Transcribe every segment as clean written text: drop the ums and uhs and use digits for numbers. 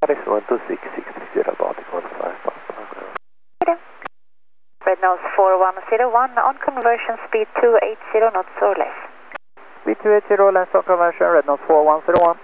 Paris 12660 Baltic 15 Papa. Red nose 4101 on conversion speed 280 knots or less. Speed 280 less on conversion, red nose 4101.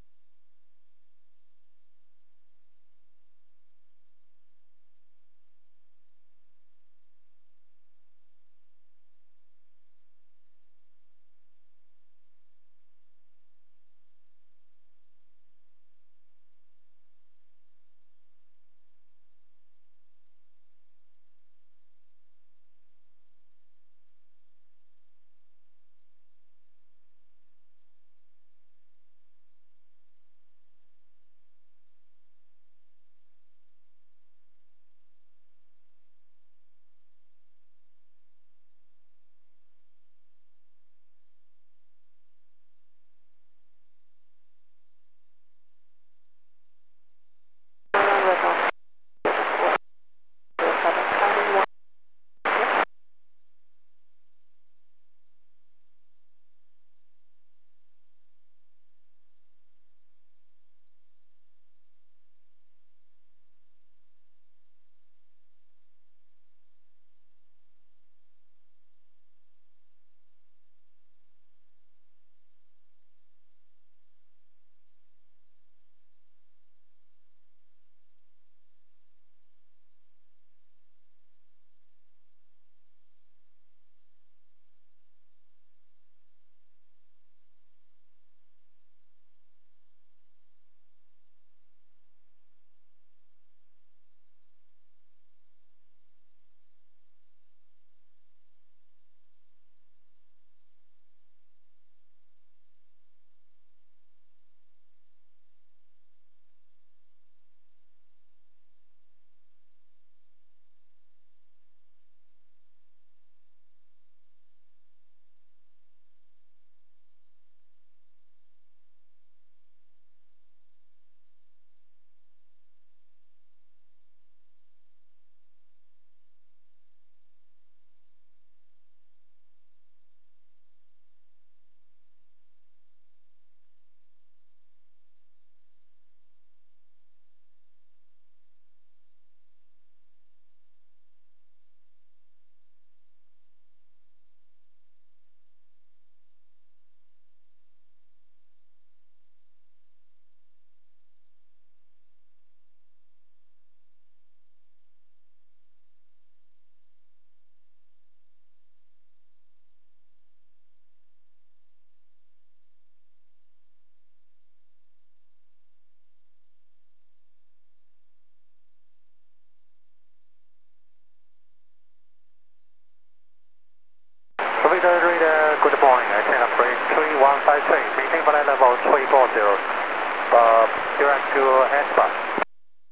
Good morning. I can operate 3153, meeting flight level 340, direct to S-Bus.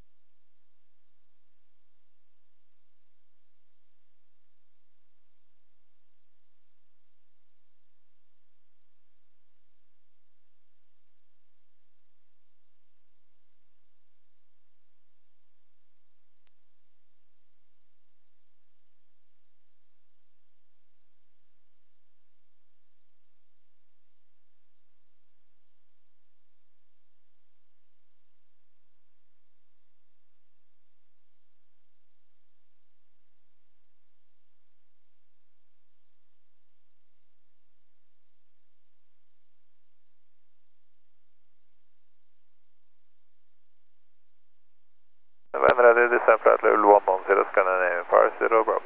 November, det är San Francisco, London, Zero Scandinavian, Paris, Zero Bravo.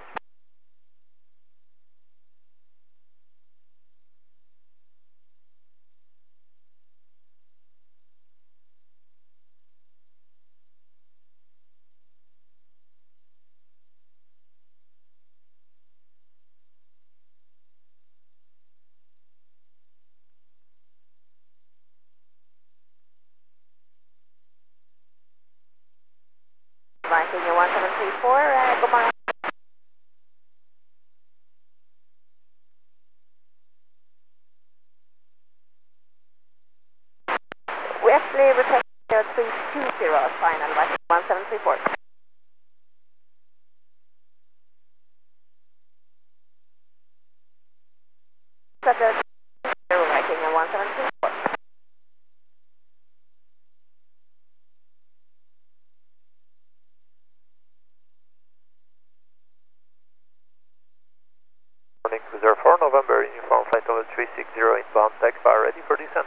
Viking 1734, good morning. We actually repeat 320 final, Viking 1734. Viking 1734. Deck bar ready for descent.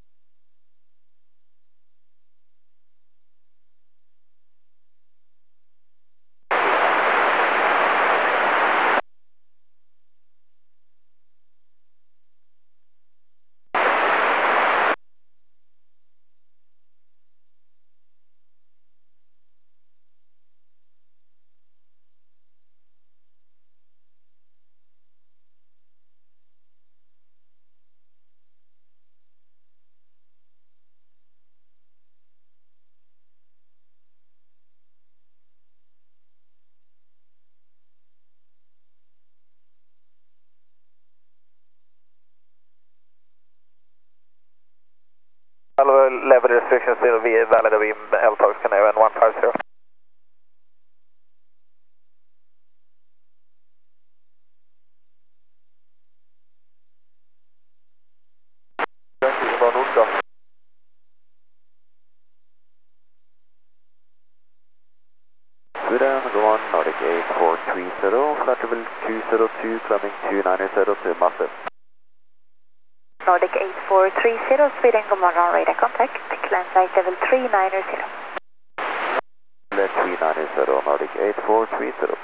Level restrictions still valid of LTOX Canadian 150. Sweden, go on Nordic 8430, flight level 202, climbing 290 to Master. Nordic 8430, Sweden, good morning, radar contact, climb flight level 390. 390, Nordic 8430.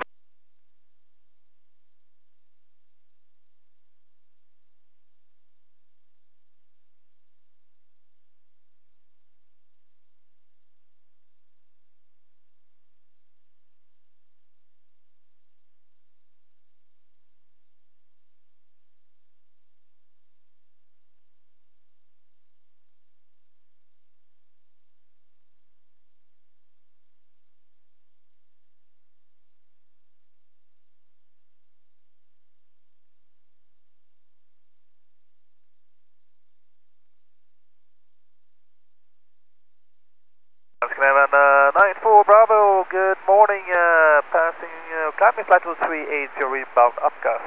Canadian 94 Bravo, good morning, passing, climbing flight level 380, rebound upgas.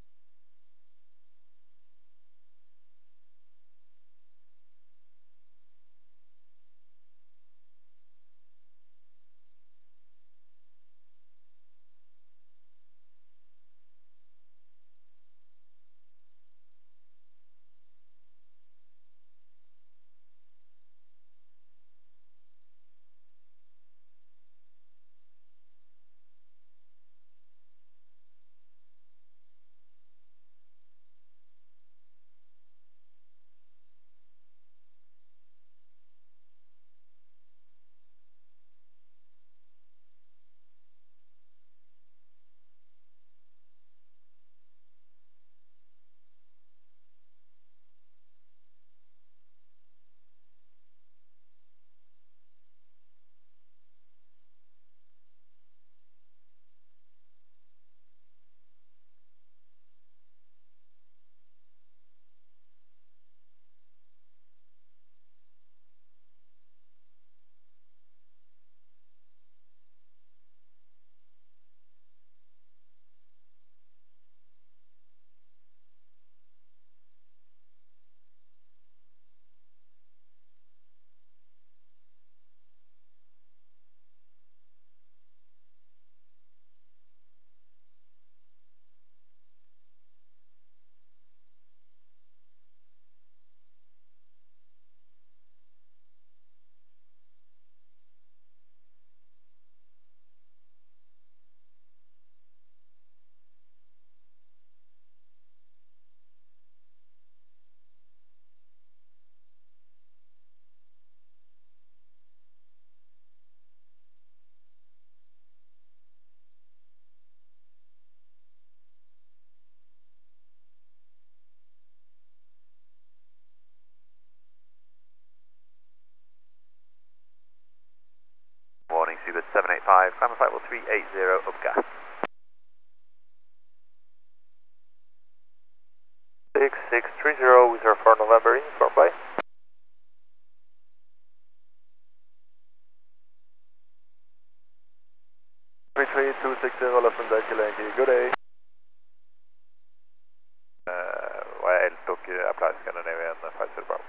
Warning, Seabird 785, climbing flight level 380, upgas. 6630, with for November, informed by. 33260, left from deck, Yankee, good day. LTOC applies Scandinavian 50 Bravo.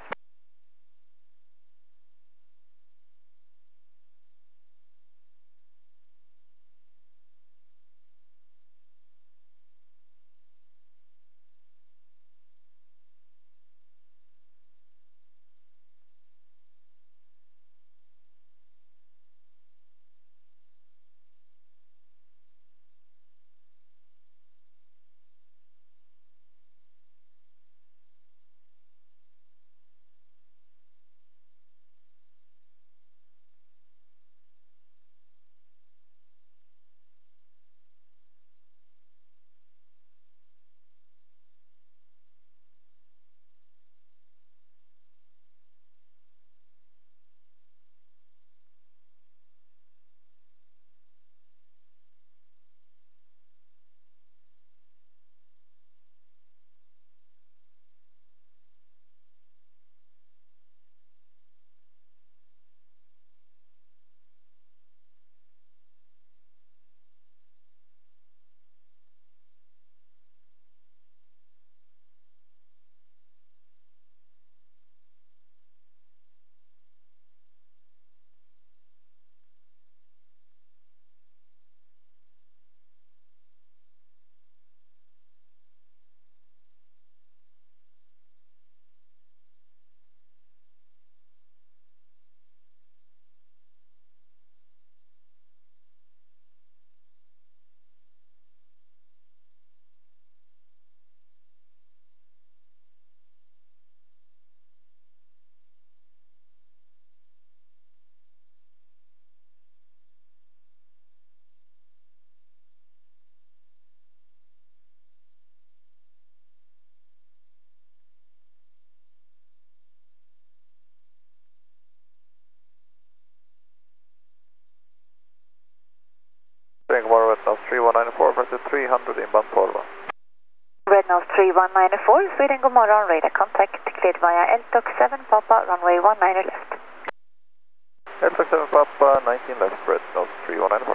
3194, approach 300 inbound Polva. Red Nose 3194, Sweden, god morgon, radar contact, cleared via LTOC 7 Papa, runway 19 left. LTOC 7 Papa, 19 left, Red Nose 3194.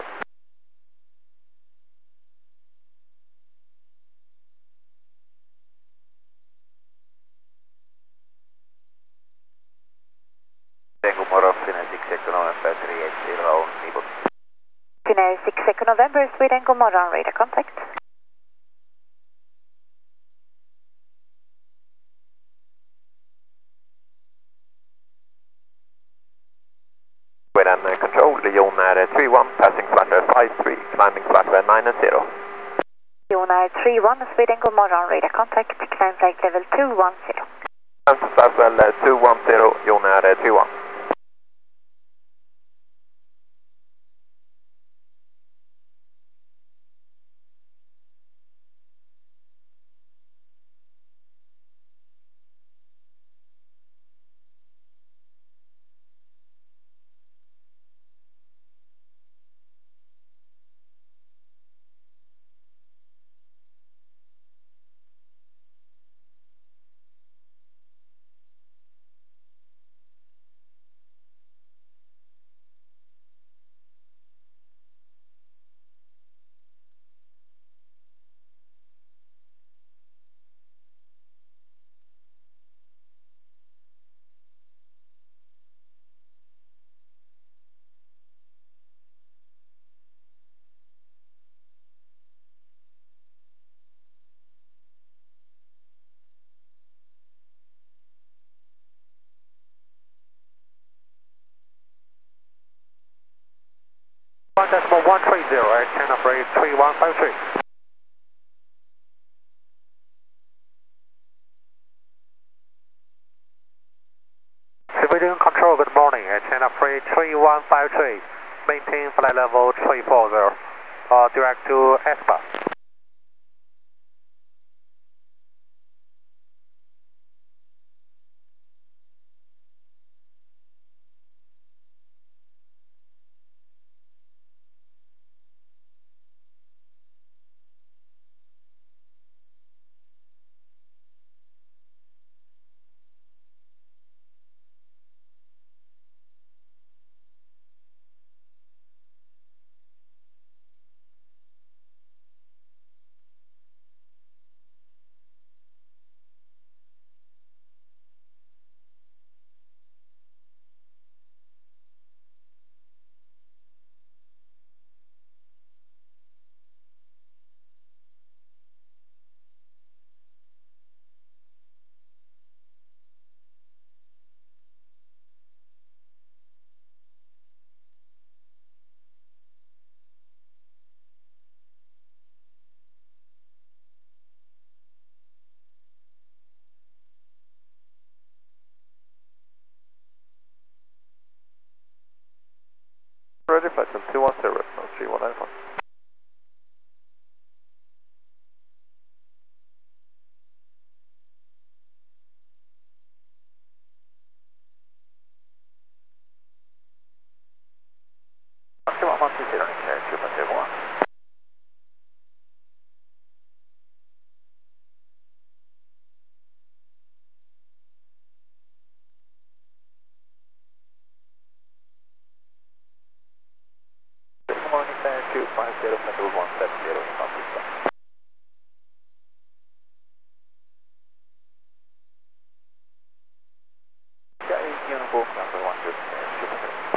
God morgon, Finnair 6 November 380 Nibos. Finnair 6 November, Sweden, god morgon, radar contact. Sweden control, Leon är 31, passing flutter 53, climbing flutter 90. Leon 31, Sweden, god morgon, radar contact, climb flight level 210. Level 210, Jon är 31. Decimal 130, turn up rate 3153. Civilian control, good morning, turn up rate 3153, maintain flight level 340, direct to ESPA. Ready, flight 210, Red Nose 3194. Good morning, Finnair 250, Metro 170 inbound Pista. Uniform number 120,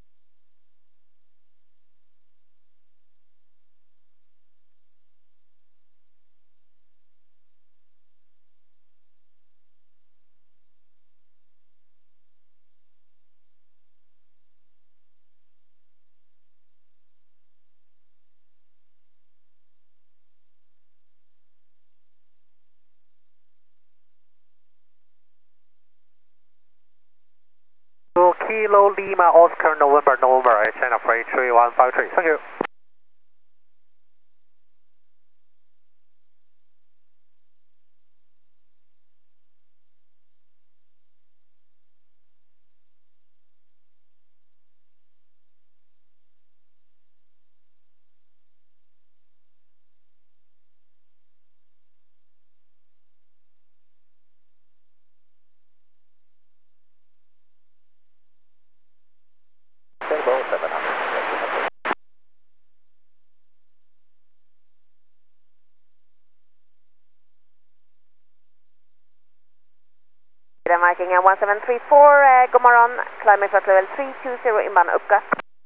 Kilo Lima Oscar November, turn up rate 3153, thank you. tracking 1734, god morgon, climbing flight level 320 inbound uppgång.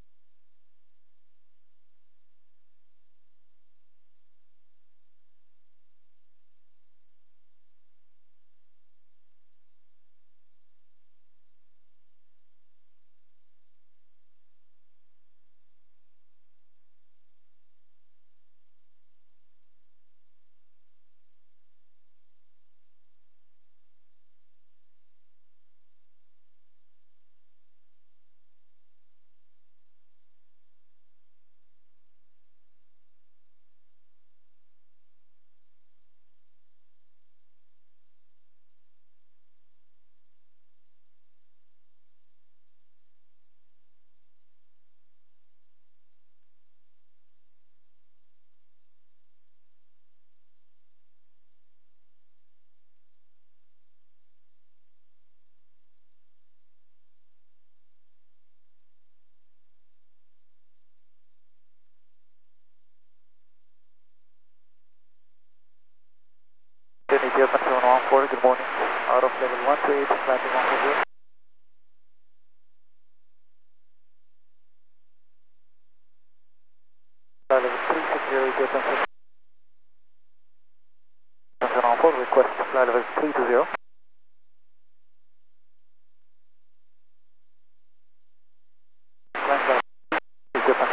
Ethiopian 714, good morning. Out of level 128, landing on the zero. Level 360, Ethiopian 714, request fly level 320. Flying level Ethiopian.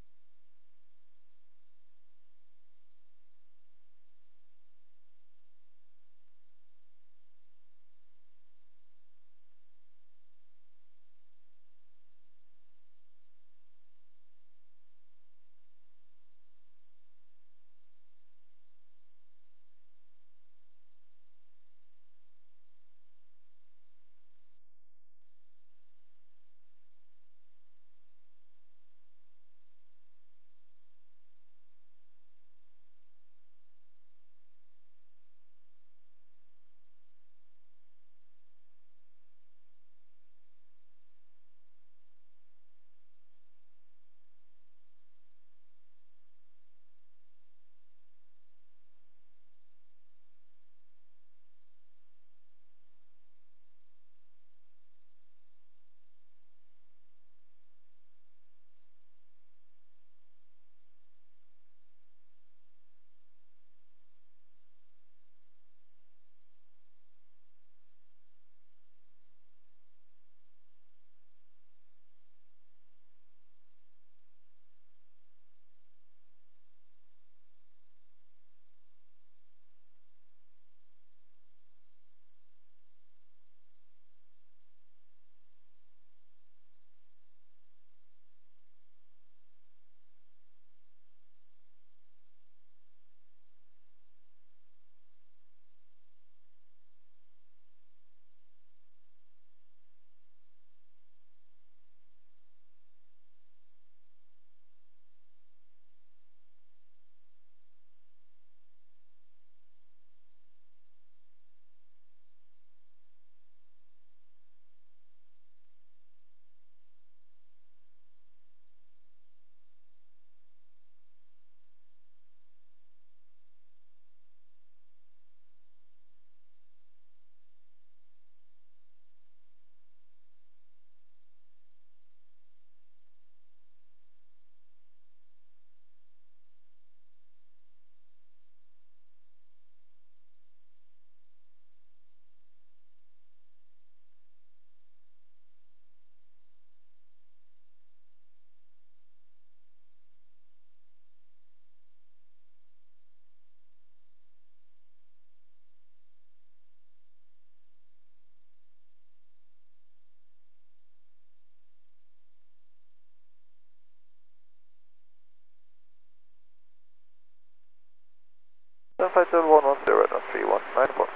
Flight level 110, Red 3194.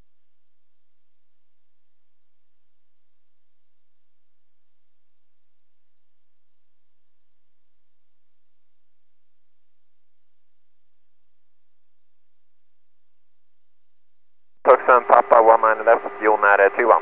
Tucson Papa 19 left, fuel mat 21.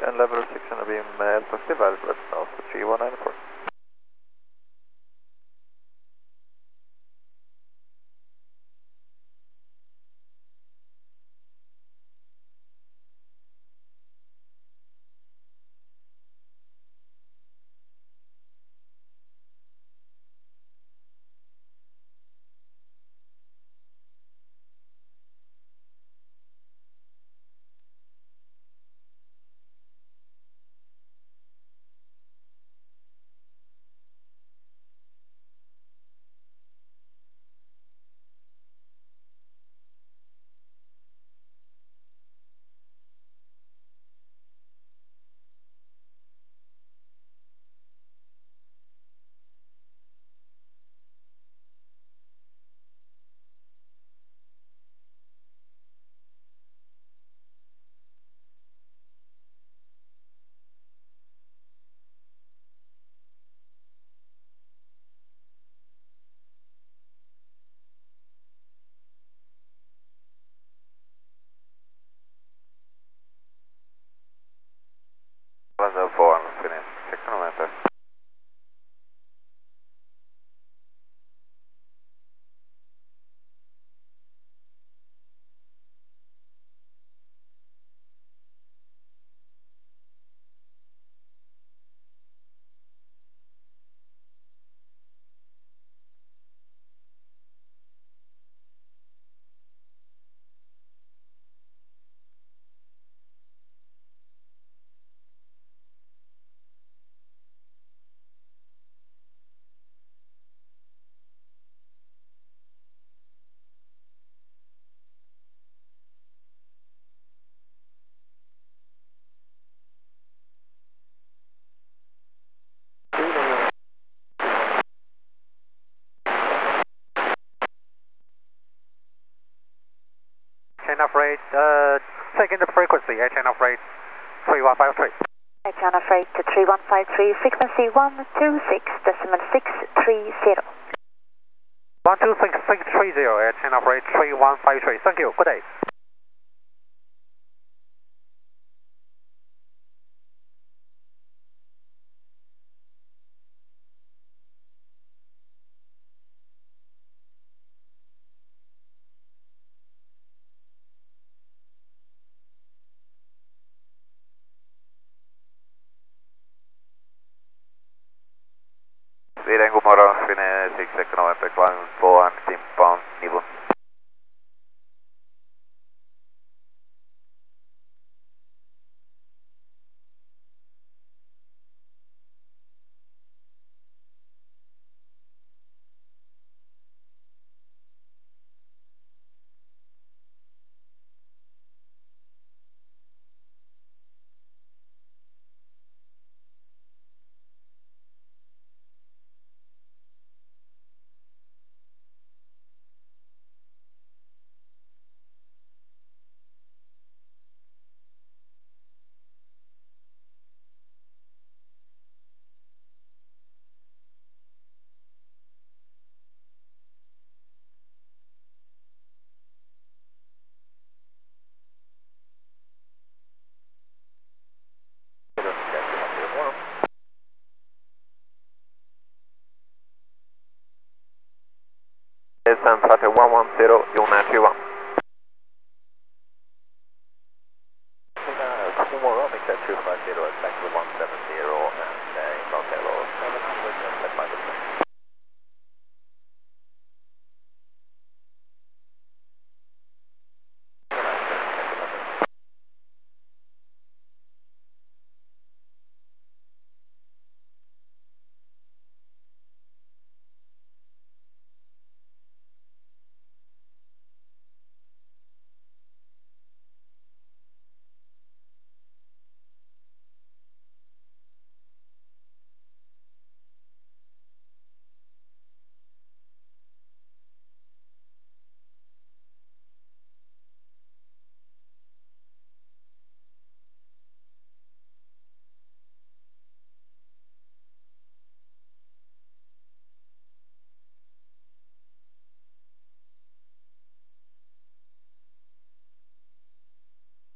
and level 600 beam positive, valid red nose 3194. Level 4 and finish 600 meters. China Freight, second frequency, China Freight 3153. China Freight to 3153, frequency 126.630. 126.630, China Freight 3153. Thank you, good day. Sweden, god morgon, Sweden 6 kilometer, climb på timpan nivå. San Fate 110, Jona 21.